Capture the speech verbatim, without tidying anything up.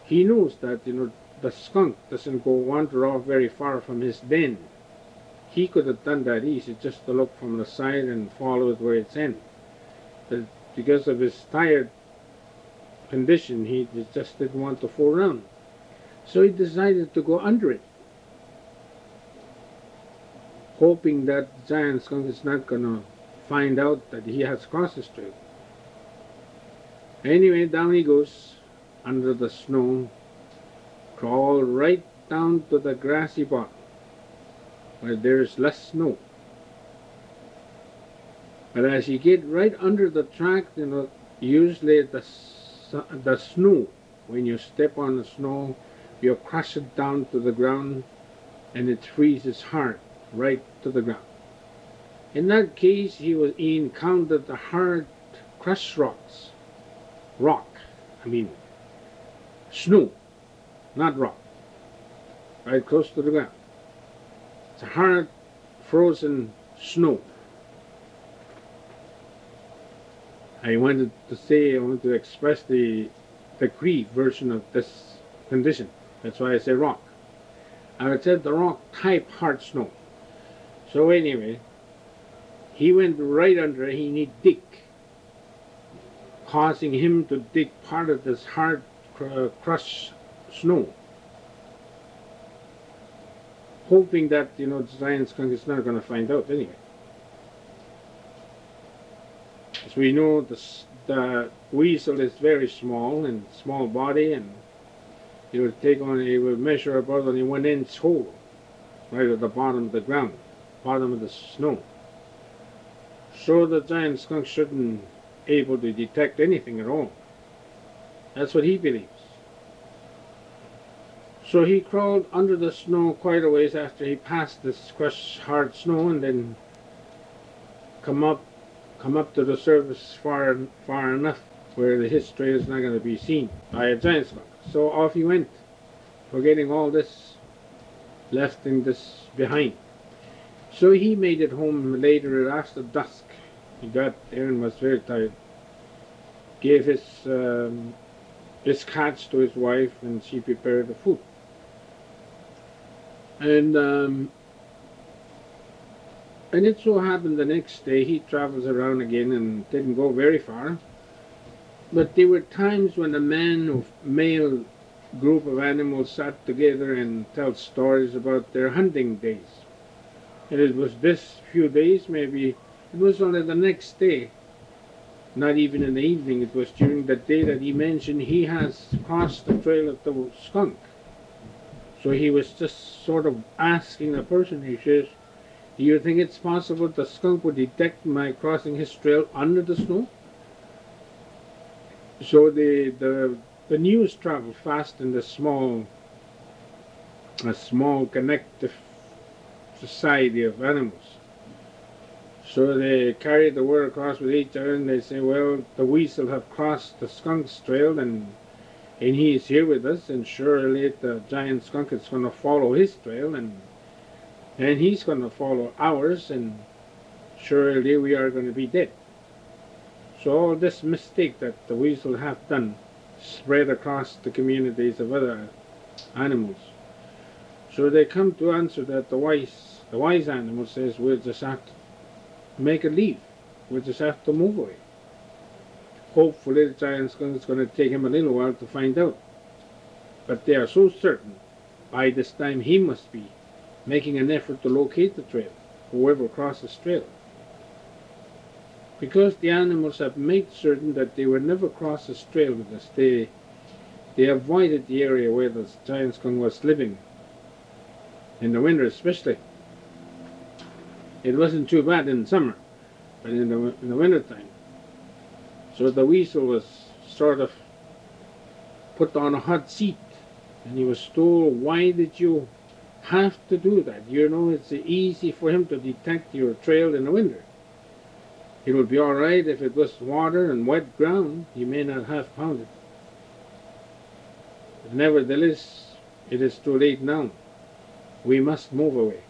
he knows that, you know, the skunk doesn't go wander off very far from his den. He could have done that easy, just to look from the side and follow it where it's in. But because of his tired condition, he just didn't want to fool around. So he decided to go under it, hoping that the giant skunk is not going to find out that he has crossed his trail. Anyway, down he goes under the snow, crawl right down to the grassy bottom where there's less snow. But as you get right under the track, you know, usually the, the snow, when you step on the snow, you crush it down to the ground and it freezes hard right to the ground. In that case, he was he encountered the hard crushed rocks. Rock, I mean, snow, not rock, right close to the ground. It's a hard, frozen snow. I wanted to say, I wanted to express the, the Cree version of this condition. That's why I say rock. I would say the rock type hard snow. So anyway, he went right under it, he need dig, causing him to dig part of this hard cr crushed snow, hoping that, you know, the giant skunk is not going to find out anyway. As we know, the, the weasel is very small and small body, and he will take on, he will measure about only one inch hole right at the bottom of the ground, bottom of the snow. So the giant skunk shouldn't be able to detect anything at all. That's what he believes. So he crawled under the snow quite a ways after he passed this crushed hard snow, and then come up come up to the surface far far enough where his trail is not going to be seen by a giant skunk. So off he went, forgetting all this, left this behind. So he made it home later after dusk. He got there and was very tired. Gave his um, his catch to his wife, and she prepared the food. And um, and it so happened the next day he travels around again and didn't go very far. But there were times when a man of male group of animals sat together and tell stories about their hunting days. And it was this few days, maybe it was only the next day, not even in the evening, it was during the day that he mentioned he has crossed the trail of the skunk. So he was just sort of asking the person, he says, do you think it's possible the skunk would detect my crossing his trail under the snow? So the the, the news traveled fast in the small, a small connective society of animals. So they carried the word across with each other, and they say, well, the weasel have crossed the skunk's trail, and and he is here with us, and surely the giant skunk is going to follow his trail, and and he's going to follow ours, and surely we are going to be dead. So all this mistake that the weasel have done spread across the communities of other animals. So they come to answer that the wise, the wise animal says, we'll just have to make a leave. We'll just have to move away. Hopefully the giant skunk is going to take him a little while to find out. But they are so certain, by this time he must be making an effort to locate the trail, whoever crosses the trail. Because the animals have made certain that they will never cross the trail with us, they, they avoided the area where the giant skunk was living, in the winter especially. It wasn't too bad in summer, but in the, in the winter time. So the weasel was sort of put on a hot seat, and he was told, why did you have to do that? You know, it's easy for him to detect your trail in the winter. It would be all right if it was water and wet ground. He may not have found it. But nevertheless, it is too late now. We must move away.